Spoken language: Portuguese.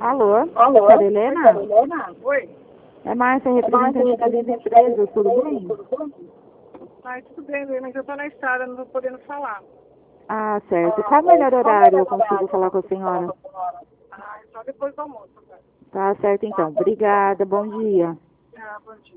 Alô, Alô, senhora Helena? Helena? Oi. É Márcia, representante das empresas, tudo bem? Ai, tudo bem, Luiz, mas eu tô na estrada, não tô podendo falar. Ah, certo. Qual o melhor horário eu consigo falar com a senhora? Ai, só depois do almoço, cara. Tá certo então. Obrigada, bom dia. Ah, bom dia.